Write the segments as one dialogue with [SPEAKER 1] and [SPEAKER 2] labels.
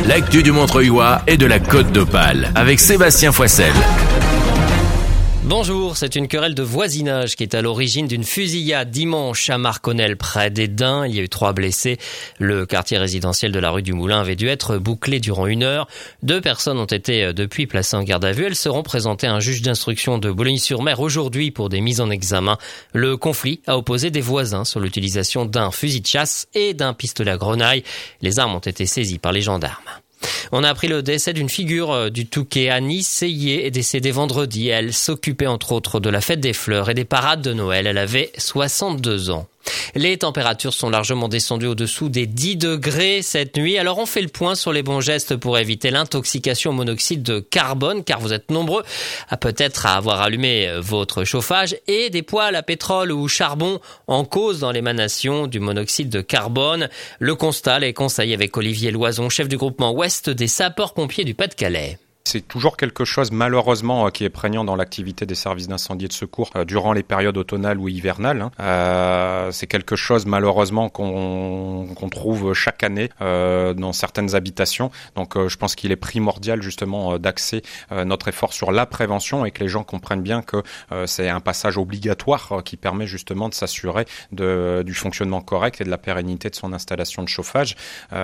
[SPEAKER 1] l'actu du Montreuilois et de la Côte d'Opale avec Sébastien Foissel.
[SPEAKER 2] Bonjour, c'est une querelle de voisinage qui est à l'origine d'une fusillade dimanche à Marconnel près d'Esdin. Il y a eu 3 blessés. Le quartier résidentiel de la rue du Moulin avait dû être bouclé durant 1 heure. 2 personnes ont été depuis placées en garde à vue. Elles seront présentées à un juge d'instruction de Boulogne-sur-Mer aujourd'hui pour des mises en examen. Le conflit a opposé des voisins sur l'utilisation d'un fusil de chasse et d'un pistolet à grenaille. Les armes ont été saisies par les gendarmes. On a appris le décès d'une figure du Touquet. Annie Seyé est décédée vendredi. Elle s'occupait entre autres de la fête des fleurs et des parades de Noël. Elle avait 62 ans. Les températures sont largement descendues au-dessous des 10 degrés cette nuit. Alors on fait le point sur les bons gestes pour éviter l'intoxication au monoxyde de carbone, car vous êtes nombreux à peut-être avoir allumé votre chauffage et des poêles à pétrole ou charbon en cause dans l'émanation du monoxyde de carbone. Le constat, les conseils avec Olivier Loison, chef du groupement Ouest des sapeurs-pompiers du Pas-de-Calais.
[SPEAKER 3] C'est toujours quelque chose, malheureusement, qui est prégnant dans l'activité des services d'incendie et de secours durant les périodes automnales ou hivernales. C'est quelque chose, malheureusement, qu'on trouve chaque année dans certaines habitations. Donc, je pense qu'il est primordial, justement, d'axer notre effort sur la prévention et que les gens comprennent bien que c'est un passage obligatoire qui permet, justement, de s'assurer du fonctionnement correct et de la pérennité de son installation de chauffage.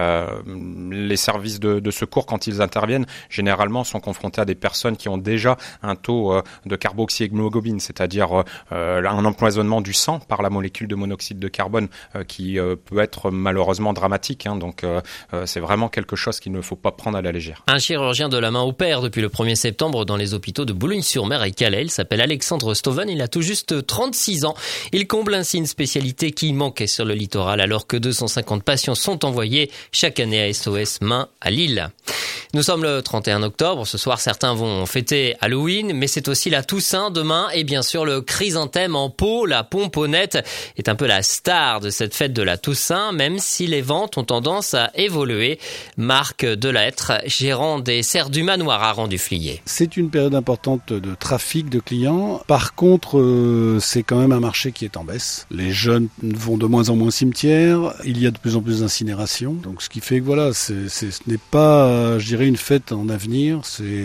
[SPEAKER 3] Les services de secours, quand ils interviennent, généralement, sont confrontés à des personnes qui ont déjà un taux de carboxyhémoglobine, c'est-à-dire un empoisonnement du sang par la molécule de monoxyde de carbone qui peut être malheureusement dramatique. Donc c'est vraiment quelque chose qu'il ne faut pas prendre à la légère.
[SPEAKER 2] Un chirurgien de la main opère depuis le 1er septembre dans les hôpitaux de Boulogne-sur-Mer et Calais. Il s'appelle Alexandre Stoven, il a tout juste 36 ans. Il comble ainsi une spécialité qui manquait sur le littoral alors que 250 patients sont envoyés chaque année à SOS Main à Lille. Nous sommes le 31 octobre. Ce soir, certains vont fêter Halloween, mais c'est aussi la Toussaint demain. Et bien sûr, le chrysanthème en pot, la pomponnette, est un peu la star de cette fête de la Toussaint, même si les ventes ont tendance à évoluer. Marc Delettre, gérant des serres du manoir à Rang-du-Flier.
[SPEAKER 4] C'est une période importante de trafic de clients. Par contre, c'est quand même un marché qui est en baisse. Les jeunes vont de moins en moins au cimetière. Il y a de plus en plus d'incinération. Donc, ce qui fait que voilà, ce n'est pas, je dirais, une fête en avenir,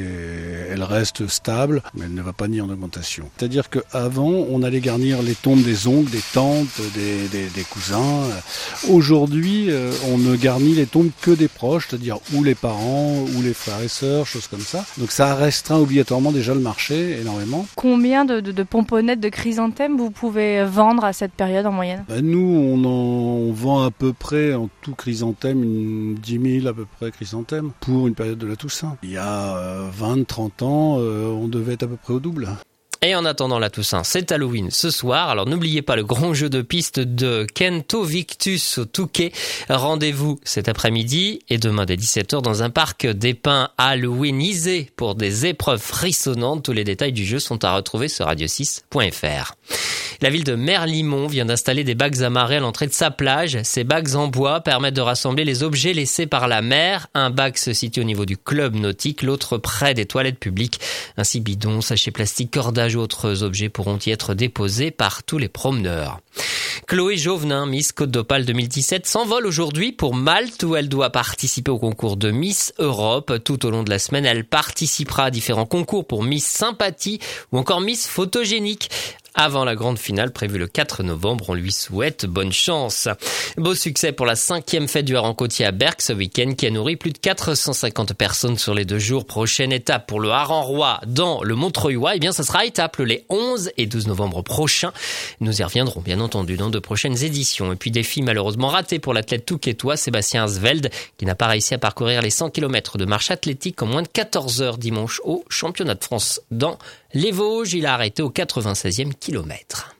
[SPEAKER 4] elle reste stable, mais elle ne va pas ni en augmentation. C'est-à-dire qu'avant, on allait garnir les tombes des oncles, des tantes, des cousins. Aujourd'hui, on ne garnit les tombes que des proches, c'est-à-dire ou les parents, ou les frères et sœurs, choses comme ça. Donc ça restreint obligatoirement déjà le marché énormément.
[SPEAKER 5] Combien de pomponnettes, de chrysanthèmes vous pouvez vendre à cette période en moyenne ?
[SPEAKER 4] Nous, on vend à peu près en tout chrysanthème 10 000 à peu près chrysanthèmes pour une période de la Toussaint. Il y a 20-30 ans, on devait être à peu près au double.
[SPEAKER 2] Et en attendant la Toussaint, c'est Halloween ce soir. Alors n'oubliez pas le grand jeu de piste de Kento Victus au Touquet. Rendez-vous cet après-midi et demain dès 17h dans un parc des Pins halloweenisé pour des épreuves frissonnantes. Tous les détails du jeu sont à retrouver sur radio6.fr. La ville de Merlimont vient d'installer des bacs amarrés à l'entrée de sa plage. Ces bacs en bois permettent de rassembler les objets laissés par la mer. Un bac se situe au niveau du club nautique, l'autre près des toilettes publiques. Ainsi bidons, sachets plastiques, cordages ou autres objets pourront y être déposés par tous les promeneurs. Chloé Jovenin, Miss Côte d'Opale 2017, s'envole aujourd'hui pour Malte où elle doit participer au concours de Miss Europe. Tout au long de la semaine, elle participera à différents concours pour Miss Sympathie ou encore Miss Photogénique. Avant la grande finale prévue le 4 novembre, on lui souhaite bonne chance. Beau succès pour la 5e fête du hareng côtier à Berck ce week-end qui a nourri plus de 450 personnes sur les 2 jours. Prochaine étape pour le hareng roi dans le Montreuilois, eh bien ça sera étape les 11 et 12 novembre prochains. Nous y reviendrons bien entendu dans de prochaines éditions. Et puis défi malheureusement raté pour l'athlète touquetois Sébastien Asveld qui n'a pas réussi à parcourir les 100 km de marche athlétique en moins de 14 heures dimanche au championnat de France dans les Vosges. Il a arrêté au 96e kilomètre.